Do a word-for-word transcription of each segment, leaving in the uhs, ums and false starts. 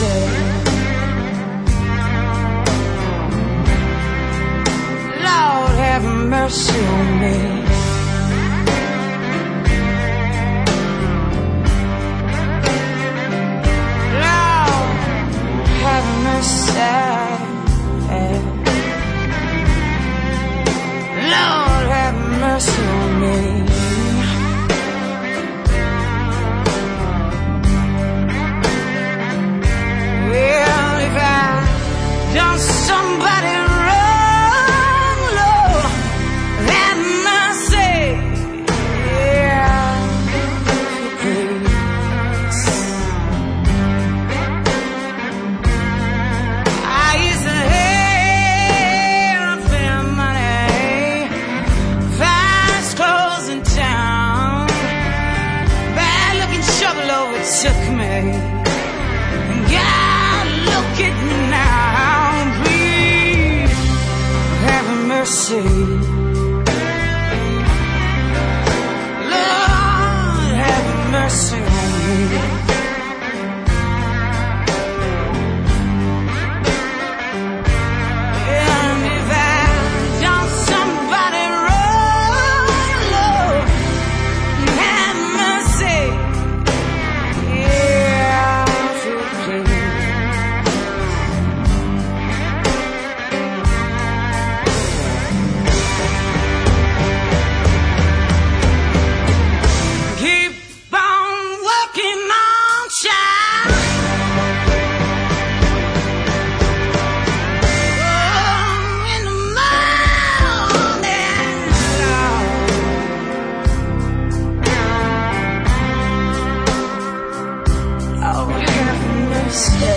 mercy. Lord, have mercy on me. Lord, have mercy. Lord, have mercy on me. Well, if I've done somebody wrong, Lord, have mercy. Yeah, please. I used to have fair money, fast clothes in town. Bad-looking trouble overtook me. God, look at me now, please have mercy. Lord, have mercy on me. And if I've done somebody wrong, Lord, have mercy. Yeah, please. Keep on walking on, child. Oh, in the morning, Lord. Oh, have mercy.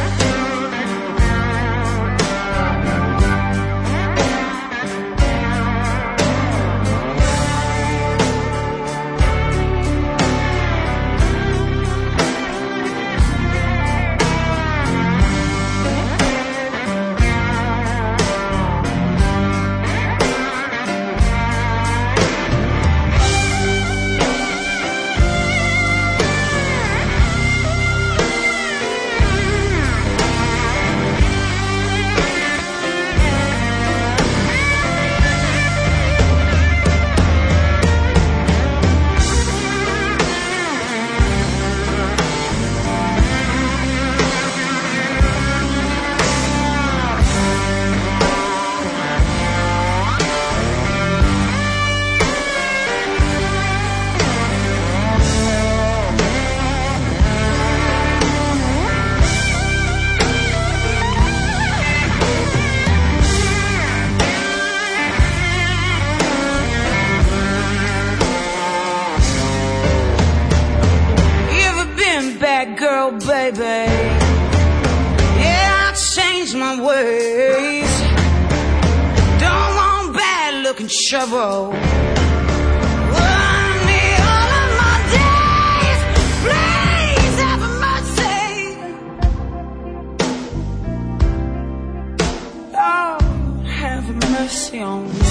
Bad girl, baby. Yeah, I changed my ways. Don't want bad looking trouble. Want me all of my days. Please have mercy. Oh, have mercy on me.